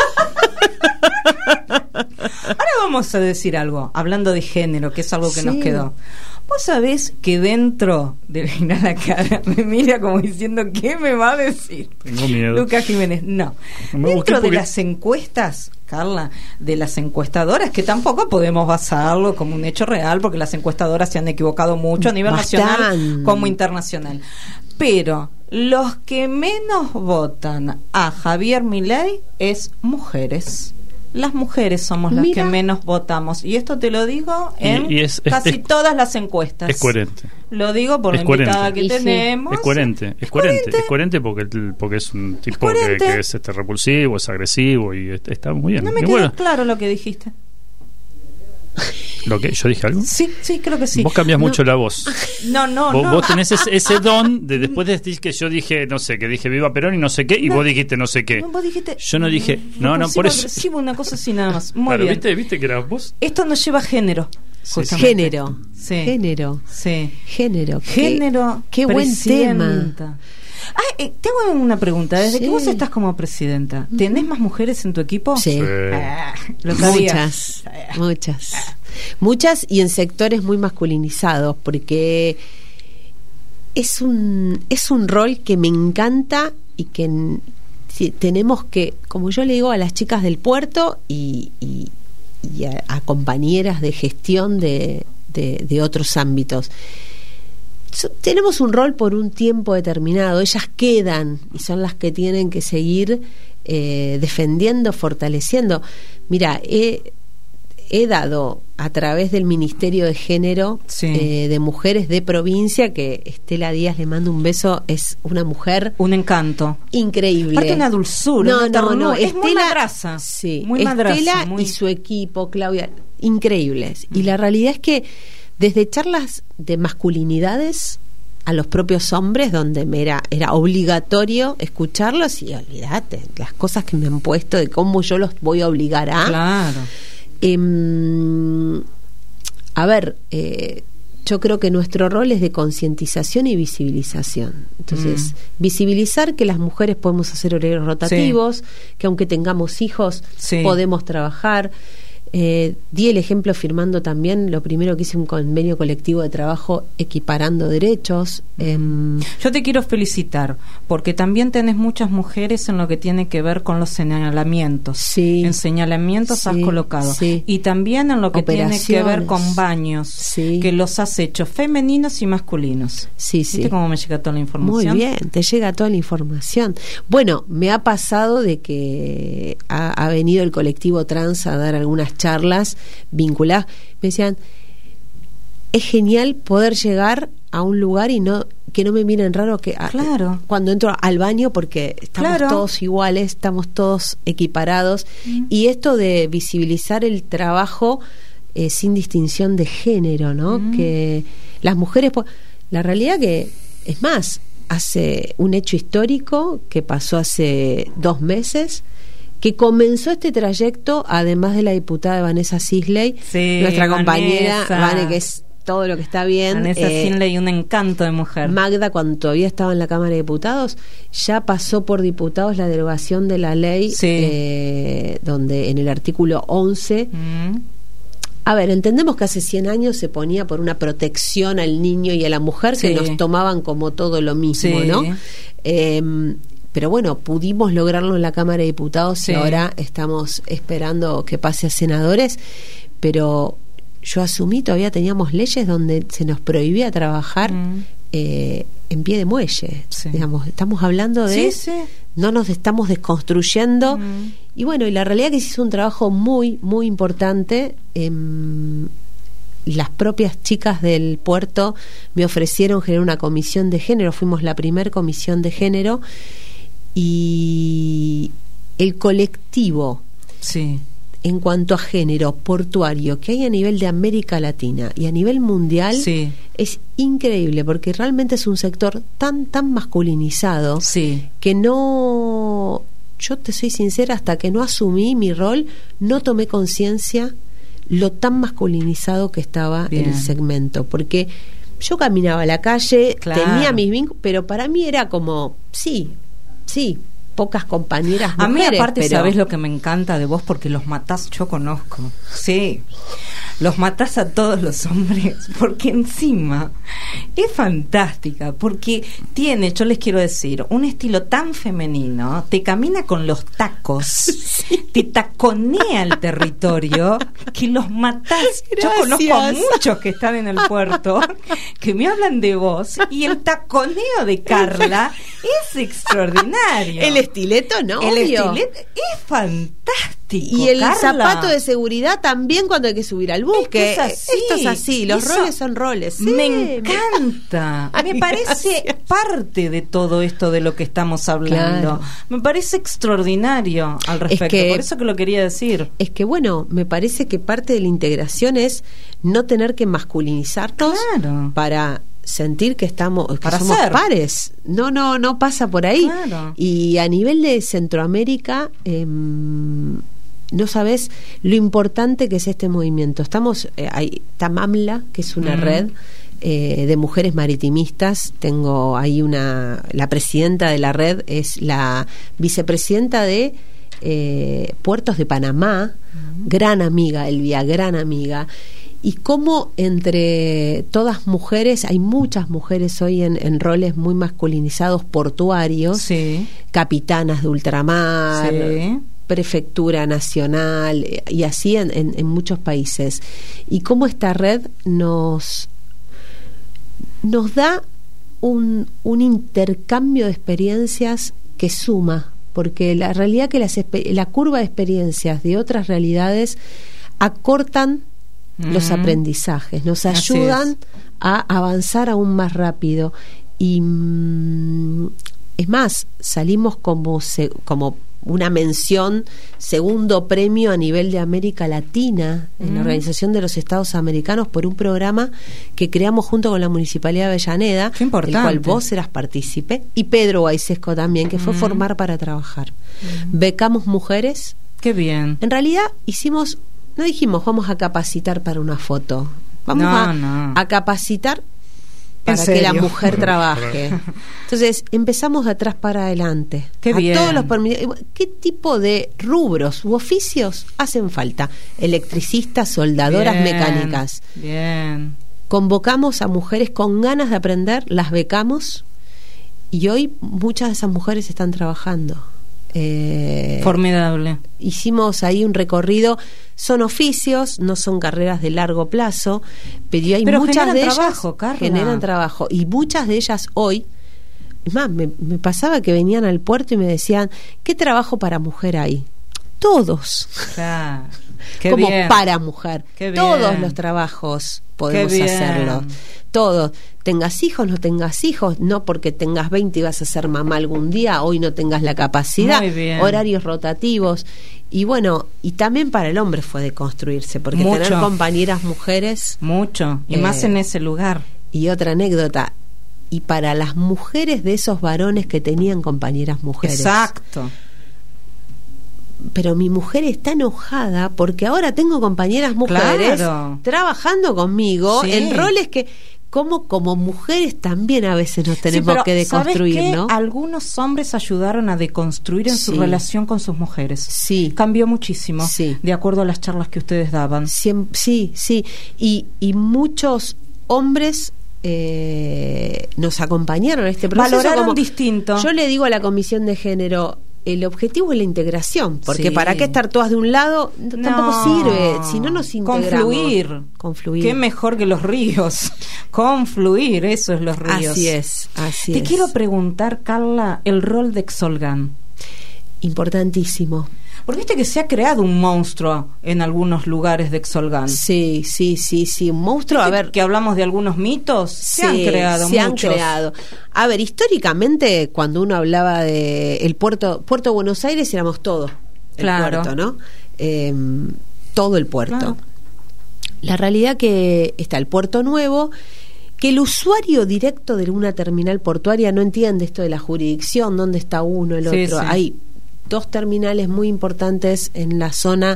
Ahora vamos a decir algo, hablando de género, que es algo que sí. nos quedó. Vos sabés que dentro de mira la cara, me mira como diciendo, ¿qué me va a decir? Tengo miedo. Lucas Jiménez, no. no dentro de porque... las encuestas, Carla, de las encuestadoras, que tampoco podemos basarlo como un hecho real, porque las encuestadoras se han equivocado mucho a nivel Bastante. nacional como internacional. Pero los que menos votan a Javier Milei es mujeres. las mujeres somos las Mira. que menos votamos. Y esto te lo digo en Y- y es- es- casi es- todas las encuestas. Es coherente. Lo digo por Es la coherente. invitada que Y sí. tenemos. Es coherente, es coherente, es coherente porque el- porque es un tipo que, coherente. que es este repulsivo, es agresivo y est- está muy bien. No me Y quedó bueno, claro lo que dijiste. lo que yo dije algo. Sí, sí, creo que sí. Vos cambias No. mucho la voz. No, no, vos, no. vos tenés ese, ese don de después de decir que yo dije, no sé, que dije viva Perón y no sé qué, y No. vos dijiste no sé qué. No, vos dijiste. Yo no dije, no, no, por eso. Agresivo, una cosa así nada más. Muy Claro, bien. ¿viste, ¿viste que eras vos? Esto nos lleva a género. Sí, justamente. Género. Sí. Género. Sí. Género. Qué- Género. Qué, buen tema. presidenta. Ah, eh, te hago una pregunta. Desde Sí. que vos estás como presidenta, ¿tenés más mujeres en tu equipo? Sí. Sí. Ah, lo sabía. Muchas, muchas. Muchas y en sectores muy masculinizados, porque es un, es un rol que me encanta y que n- si- tenemos que, como yo le digo a las chicas del puerto y, y- y a, a compañeras de gestión de, de, de otros ámbitos, so- tenemos un rol por un tiempo determinado, ellas quedan y son las que tienen que seguir eh, defendiendo, fortaleciendo. Mira, he, he dado a través del Ministerio de Género Sí. eh, de Mujeres de Provincia, que Estela Díaz, le mando un beso, es una mujer Un encanto. increíble. Aparte una dulzura, No, una no, ternura. no. Es muy madraza. Sí, Muy madraza, Estela muy- y su equipo, Claudia, increíbles. Y la realidad es que desde charlas de masculinidades a los propios hombres, donde me era, era obligatorio escucharlos, y olvídate, las cosas que me han puesto de cómo yo los voy a obligar a... Claro. Em, a ver, eh, yo creo que nuestro rol es de concientización y visibilización. Entonces, Mm. visibilizar que las mujeres podemos hacer horarios rotativos, que aunque tengamos hijos, Sí. podemos trabajar. Eh, di el ejemplo firmando también, lo primero que hice, un convenio colectivo de trabajo equiparando derechos. em, Yo te quiero felicitar porque también tenés muchas mujeres en lo que tiene que ver con los señalamientos. Sí. En señalamientos has Sí, colocado. sí. Y también en lo que tiene que ver Operaciones. con baños, Sí. que los has hecho femeninos y masculinos. Sí, sí. ¿Viste cómo me llega toda la información? Muy bien, te llega toda la información. Bueno, me ha pasado de que ha, ha venido el colectivo trans a dar algunas charlas vinculadas. Me decían, es genial poder llegar a un lugar y no que no me miren raro que a- Claro. cuando entro al baño, porque estamos Claro. todos iguales, estamos todos equiparados, y esto de visibilizar el trabajo eh, sin distinción de género, ¿no? Mm. Que las mujeres, po- la realidad que es más, hace un hecho histórico que pasó hace dos meses, que comenzó este trayecto, además de la diputada Vanessa Sisley, Sí, nuestra compañera Vanessa. Vane, que es todo lo que está bien. Vanessa eh, Sinley, un encanto de mujer. Magda, cuando todavía estaba en la Cámara de Diputados, ya pasó por diputados la derogación de la ley, Sí. eh, donde en el artículo once, Mm. a ver, entendemos que hace cien años se ponía por una protección al niño y a la mujer, Sí. que nos tomaban como todo lo mismo, Sí. ¿no? Eh, pero bueno, pudimos lograrlo en la Cámara de Diputados Sí. y ahora estamos esperando que pase a senadores, pero yo asumí, todavía teníamos leyes donde se nos prohibía trabajar Mm. eh, en pie de muelle, Sí. digamos, estamos hablando de... Sí, sí. No nos estamos desconstruyendo. Mm. Y bueno, y la realidad es que se hizo un trabajo muy, muy importante. Em, las propias chicas del puerto me ofrecieron generar una comisión de género. Fuimos la primer comisión de género. Y el colectivo Sí. en cuanto a género portuario que hay a nivel de América Latina y a nivel mundial Sí. es increíble, porque realmente es un sector tan, tan masculinizado Sí. que no, yo te soy sincera, hasta que no asumí mi rol, no tomé conciencia lo tan masculinizado que estaba Bien. el segmento, porque yo caminaba a la calle, Claro. tenía mis vínculos, pero para mí era como, sí, sí, pocas compañeras A mí mujeres, aparte, pero- ¿sabés lo que me encanta de vos? Porque los matás, yo conozco. Sí. Los matás a todos los hombres, porque encima es fantástica, porque tiene, yo les quiero decir, un estilo tan femenino, te camina con los tacos, te taconea el territorio, que los matás. Yo conozco a Gracias. muchos que están en el puerto, que me hablan de vos, y el taconeo de Carla es extraordinario. El estileto, no, El obvio. estileto es fantástico. Y el Carla. zapato de seguridad también cuando hay que subir al buque. Es que es así. Esto es así, los Eso roles son roles. Sí, me encanta. Ay, Me parece gracias. parte de todo esto de lo que estamos hablando. Claro. Me parece extraordinario al respecto. que- Por eso que lo quería decir. Es que bueno, me parece que parte de la integración es no tener que masculinizarnos Claro. para sentir que estamos que Para somos ser. pares. No, no, no pasa por ahí. Claro. Y a nivel de Centroamérica, eh, no sabes lo importante que es este movimiento. Estamos, eh, hay Tamamla, que es una Mm. red eh, de mujeres maritimistas. Tengo ahí una, la presidenta de la red es la vicepresidenta de eh, Puertos de Panamá, gran amiga, Elvia, gran amiga. Y cómo entre todas mujeres, hay muchas mujeres hoy en, en roles muy masculinizados portuarios, Sí. capitanas de ultramar, Sí. prefectura nacional, eh, y así en, en, en muchos países. Y cómo esta red nos, nos da un, un intercambio de experiencias que suma, porque la realidad que las, espe- la curva de experiencias de otras realidades acortan los Ujú. aprendizajes, nos Así ayudan es. a avanzar aún más rápido. Y mm, es más, salimos como, se- como una mención, segundo premio a nivel de América Latina en la Mm. Organización de los Estados Americanos por un programa que creamos junto con la Municipalidad de Avellaneda, Qué importante. del cual vos eras partícipe, y Pedro Guaisesco también, que fue Mm. Formar para Trabajar. Becamos mujeres. Qué bien. En realidad hicimos, no dijimos vamos a capacitar para una foto, vamos No, a, no. a capacitar ¿En para que la serio? mujer trabaje. Entonces empezamos de atrás para adelante. Qué a bien. todos los permi- ¿Qué tipo de rubros u oficios hacen falta? Electricistas, soldadoras, Bien, mecánicas. Bien. Convocamos a mujeres con ganas de aprender, las becamos, y hoy muchas de esas mujeres están trabajando. Eh, Formidable. hicimos ahí un recorrido, son oficios, no son carreras de largo plazo, pero hay Pero muchas generan de trabajo, ellas Carla. generan trabajo, y muchas de ellas hoy, es más, me, me pasaba que venían al puerto y me decían, ¿qué trabajo para mujer hay? Todos. Claro. Qué Como bien. para mujer. Qué bien. Todos los trabajos podemos Qué bien. hacerlos. Todos. Tengas hijos, no tengas hijos, no porque tengas veinte y vas a ser mamá algún día, hoy no tengas la capacidad. Muy bien. Horarios rotativos. Y bueno, y también para el hombre fue de construirse, porque Mucho. tener compañeras mujeres. Mucho. Y Eh, más en ese lugar. Y otra anécdota, y para las mujeres de esos varones que tenían compañeras mujeres. Exacto. Pero mi mujer está enojada porque ahora tengo compañeras mujeres Claro. trabajando conmigo Sí. en roles que como como mujeres también a veces nos tenemos Sí, pero que deconstruir, ¿sabes qué? ¿no? Algunos hombres ayudaron a deconstruir en su Sí. relación con sus mujeres. Sí. Cambió muchísimo, Sí. de acuerdo a las charlas que ustedes daban. Siem- sí, sí. Y, y muchos hombres eh, nos acompañaron en este proceso. Valoraron como- distinto. Yo le digo a la Comisión de Género, el objetivo es la integración, porque Sí. para qué estar todas de un lado no, No. tampoco sirve, si no nos integramos. Confluir. Confluir. Qué mejor que los ríos. Confluir, eso es los ríos. Así es, así Te es. quiero preguntar, Carla, el rol de Exolgan. Importantísimo. Porque viste que se ha creado un monstruo en algunos lugares de Exolgan. Sí, sí, sí, sí. Un monstruo, a ¿Viste ver. que hablamos de algunos mitos, se han Sí, creado se han muchos. creado. A ver, históricamente, cuando uno hablaba de el puerto, Puerto de Buenos Aires, éramos todo. El Claro. puerto, ¿no? Eh, todo el puerto. Claro. La realidad que está el puerto nuevo, que el usuario directo de una terminal portuaria no entiende esto de la jurisdicción, dónde está uno, el Sí, otro. sí. Hay dos terminales muy importantes en la zona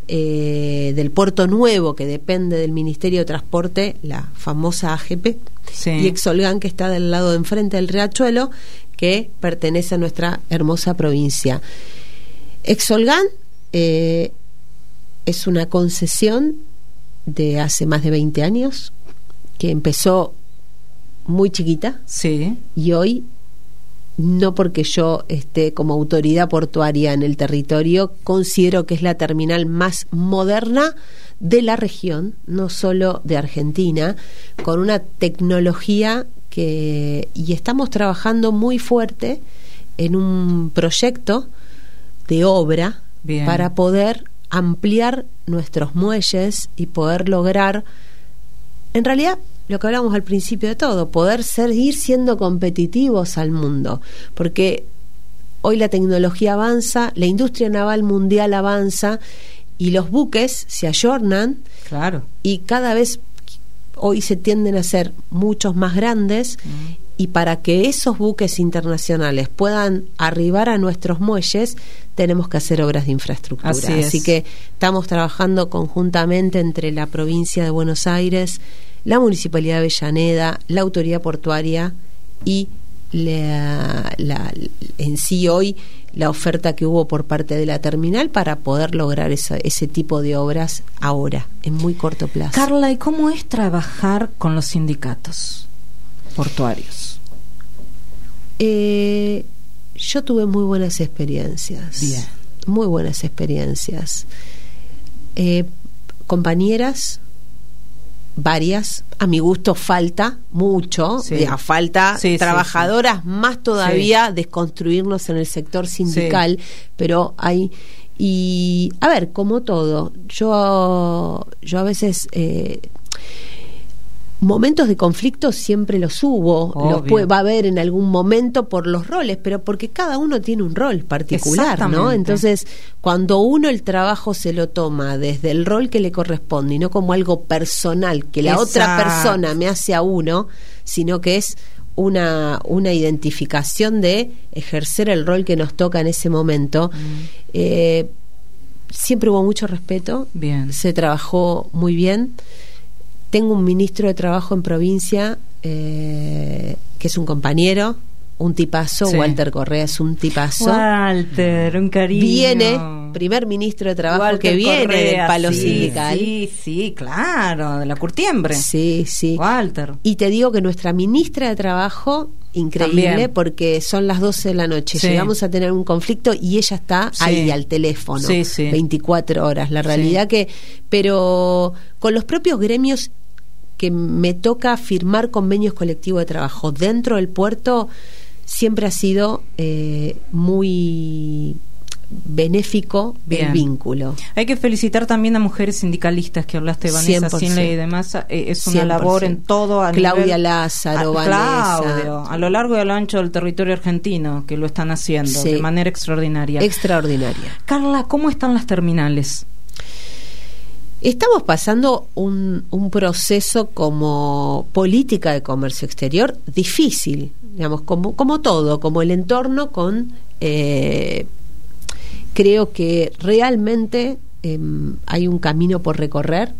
eh, del Puerto Nuevo, que depende del Ministerio de Transporte, la famosa A G P, Sí. y Exolgan, que está del lado de enfrente del Riachuelo, que pertenece a nuestra hermosa provincia. Exolgan eh, es una concesión de hace más de veinte años, que empezó muy chiquita Sí. y hoy, no porque yo esté como autoridad portuaria en el territorio, considero que es la terminal más moderna de la región, no solo de Argentina, con una tecnología que... Y estamos trabajando muy fuerte en un proyecto de obra Bien. para poder ampliar nuestros muelles y poder lograr, en realidad, lo que hablamos al principio de todo, poder seguir siendo competitivos al mundo, porque hoy la tecnología avanza, la industria naval mundial avanza y los buques se ayornan, claro, y cada vez hoy se tienden a ser muchos más grandes, mm. y para que esos buques internacionales puedan arribar a nuestros muelles tenemos que hacer obras de infraestructura. Así, Así que estamos trabajando conjuntamente entre la provincia de Buenos Aires, la Municipalidad de Avellaneda, la Autoridad Portuaria y la, la, en sí hoy la oferta que hubo por parte de la terminal para poder lograr esa, ese tipo de obras ahora, en muy corto plazo. Carla, ¿y cómo es trabajar con los sindicatos portuarios? Eh, yo tuve muy buenas experiencias. Bien. Muy buenas experiencias. Eh, compañeras, varias, a mi gusto falta mucho, sí. eh, falta sí, trabajadoras, sí, sí. más todavía sí. desconstruirnos en el sector sindical, sí. pero hay, y a ver, como todo, yo, yo a veces... Eh, momentos de conflicto siempre los hubo, los puede, va a haber en algún momento por los roles, pero porque cada uno tiene un rol particular, ¿no? Entonces, cuando uno el trabajo se lo toma desde el rol que le corresponde y no como algo personal que la Exacto. otra persona me hace a uno, sino que es una, una identificación de ejercer el rol que nos toca en ese momento, mm. eh, siempre hubo mucho respeto, bien. Se trabajó muy bien. Tengo un ministro de Trabajo en provincia eh, que es un compañero, un tipazo, sí. Walter Correa es un tipazo. Walter, un cariño. Viene, primer ministro de Trabajo Walter que viene Correa, del palo sí, sindical. Sí, sí, claro, de la Curtiembre. Sí, sí. Walter. Y te digo que nuestra ministra de Trabajo, increíble, también. Porque son las doce de la noche, sí. llegamos a tener un conflicto y ella está sí. ahí al teléfono, sí, sí. veinticuatro horas. La realidad sí. que, pero con los propios gremios que me toca firmar convenios colectivos de trabajo dentro del puerto, siempre ha sido eh, muy benéfico Bien. el vínculo. Hay que felicitar también a mujeres sindicalistas que hablaste, Vanessa Sinley y demás, eh, es una cien por ciento. Labor en todo a Claudia nivel, Lázaro, a, Vanessa Claudio, a lo largo y a lo ancho del territorio argentino que lo están haciendo sí. de manera extraordinaria. Extraordinaria. Carla, ¿cómo están las terminales? Estamos pasando un, un proceso como política de comercio exterior difícil, digamos, como, como todo, como el entorno con... Eh, creo que realmente eh, hay un camino por recorrer.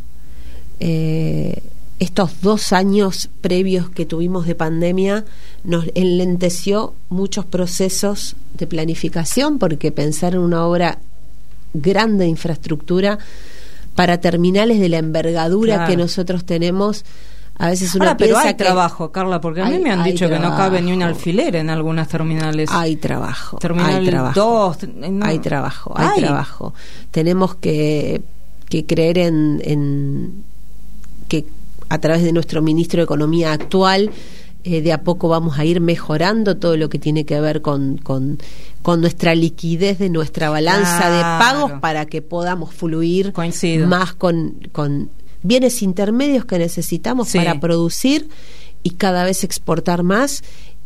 Eh, estos dos años previos que tuvimos de pandemia nos enlenteció muchos procesos de planificación, porque pensar en una obra grande de infraestructura para terminales de la envergadura claro. que nosotros tenemos, a veces uno Ahora, pero piensa hay que trabajo, Carla, porque a mí hay, me han dicho trabajo. que no cabe ni un alfiler en algunas terminales. Hay trabajo, Terminal hay trabajo, dos, no. hay trabajo, hay, hay trabajo. Tenemos que, que creer en, en que a través de nuestro ministro de Economía actual, eh, de a poco vamos a ir mejorando todo lo que tiene que ver con, con, con nuestra liquidez de nuestra balanza claro. de pagos para que podamos fluir Coincido. más con, con bienes intermedios que necesitamos sí. para producir y cada vez exportar más.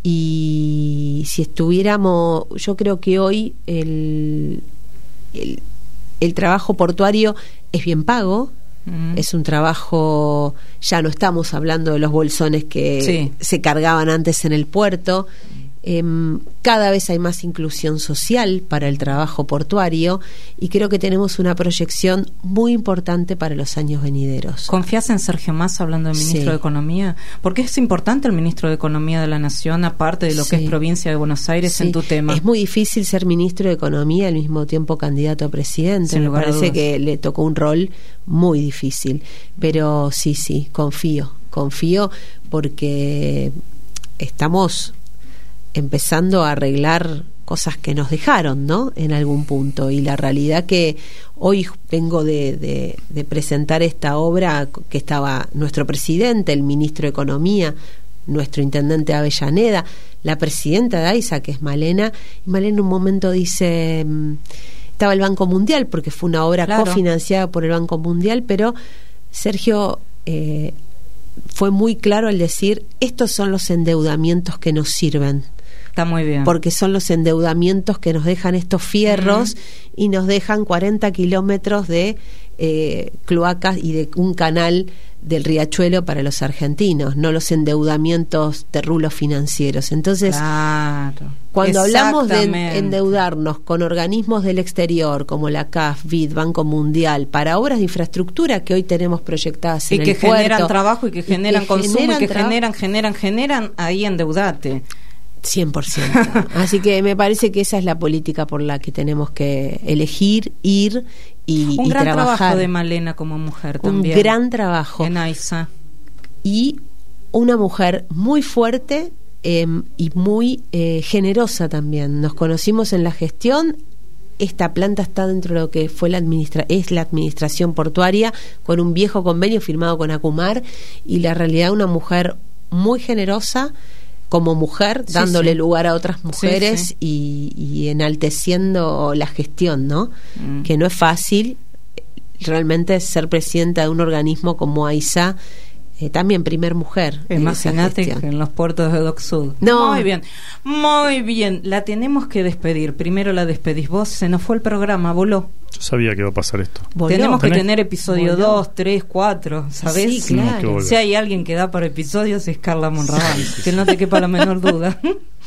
Y si estuviéramos, yo creo que hoy el, el, el trabajo portuario es bien pago. Uh-huh. Es un trabajo, ya no estamos hablando de los bolsones que sí. se cargaban antes en el puerto. Eh, cada vez hay más inclusión social para el trabajo portuario y creo que tenemos una proyección muy importante para los años venideros. ¿Confías en Sergio Massa hablando del ministro sí. de Economía? Porque es importante el ministro de Economía de la Nación, aparte de lo sí. que es provincia de Buenos Aires, sí. en tu tema. Es muy difícil ser ministro de Economía y al mismo tiempo candidato a presidente. Sin Me parece que le tocó un rol muy difícil, pero sí, sí, confío, confío porque estamos empezando a arreglar cosas que nos dejaron, ¿no? En algún punto. Y la realidad que hoy vengo de, de, de presentar esta obra que estaba nuestro presidente, el ministro de Economía, nuestro intendente de Avellaneda, la presidenta de AISA, que es Malena, y Malena en un momento dice... estaba el Banco Mundial, porque fue una obra Claro. cofinanciada por el Banco Mundial, pero Sergio eh, fue muy claro al decir, estos son los endeudamientos que nos sirven. Está muy bien. Porque son los endeudamientos que nos dejan estos fierros uh-huh. y nos dejan cuarenta kilómetros de eh, cloacas y de un canal del riachuelo para los argentinos, no los endeudamientos terrulos financieros. Entonces, claro. cuando hablamos de endeudarnos con organismos del exterior como la C A F, B I D, Banco Mundial, para obras de infraestructura que hoy tenemos proyectadas y en que el puerto, generan trabajo y que generan y que consumo generan y que tra- generan, generan, generan, ahí endeudate. cien por ciento. Así que me parece que esa es la política por la que tenemos que elegir, ir y, un y gran trabajar. trabajo de Malena como mujer también. Un gran trabajo. En AISA. Y una mujer muy fuerte eh, y muy eh, generosa también. Nos conocimos en la gestión. Esta planta está dentro de lo que fue la administra es la administración portuaria, con un viejo convenio firmado con Acumar, y la realidad una mujer muy generosa como mujer, sí, dándole sí. lugar a otras mujeres sí, sí. Y, y enalteciendo la gestión, ¿no? Mm. Que no es fácil realmente ser presidenta de un organismo como AISA. Eh, también primer mujer. Imagínate que en los puertos de Dock Sud. No. Muy bien, muy bien. La tenemos que despedir. Primero la despedís vos. Se nos fue el programa, voló. Yo sabía que iba a pasar esto. ¿Voló? Tenemos que ¿Tenés? tener episodio dos, tres, cuatro, ¿sabés? Sí, claro. Si hay alguien que da para episodios es Carla Monrabal. Sí, sí, sí. Que no te quepa la menor duda.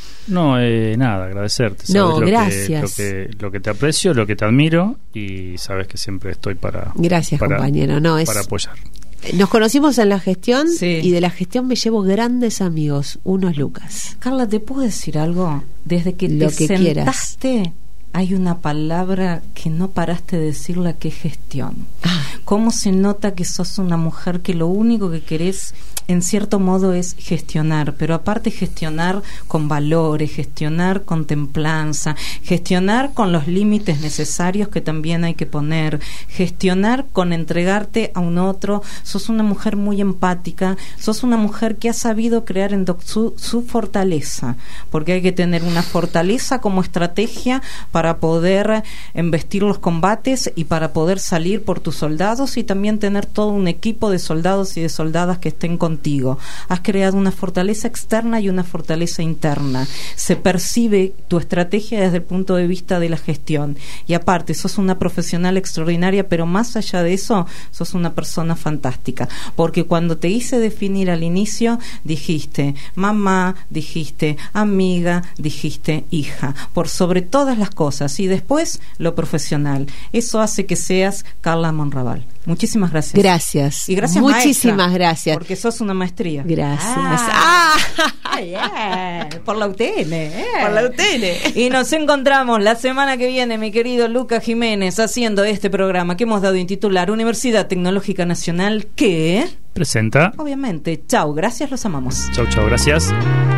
No, eh, nada, agradecerte. Sabes no, lo gracias. Que, lo, que, lo que te aprecio, lo que te admiro, y sabes que siempre estoy para, gracias, para, compañero. No, es... para apoyar. Nos conocimos en la gestión sí. y de la gestión me llevo grandes amigos. Uno es Lucas. Carla, ¿te puedo decir algo? Desde que Lo te que sentaste, quieras. Hay una palabra que no paraste de decirla, que es gestión. Ah. ¿Cómo se nota que sos una mujer que lo único que querés, en cierto modo, es gestionar? Pero aparte gestionar con valores, gestionar con templanza, gestionar con los límites necesarios que también hay que poner, gestionar con entregarte a un otro. Sos una mujer muy empática, sos una mujer que ha sabido crear en Dock Sud su fortaleza, porque hay que tener una fortaleza como estrategia para poder embestir los combates y para poder salir por tus soldados, y también tener todo un equipo de soldados y de soldadas que estén contigo. Has creado una fortaleza externa y una fortaleza interna. Se percibe tu estrategia desde el punto de vista de la gestión, y aparte sos una profesional extraordinaria, pero más allá de eso sos una persona fantástica, porque cuando te hice definir al inicio dijiste mamá, dijiste amiga, dijiste hija, por sobre todas las cosas, y después lo profesional. Eso hace que seas Carla Monrabal. Muchísimas gracias. Gracias. Y gracias, muchísimas maestra, gracias. porque sos una maestría. Gracias. Ah, ah yeah. Por la U T N. Eh. Por la U T N. Y nos encontramos la semana que viene, mi querido Lucas Jiménez, haciendo este programa que hemos dado en titular Universidad Tecnológica Nacional, que presenta. Obviamente. Chau, gracias, los amamos. Chau, chau, gracias.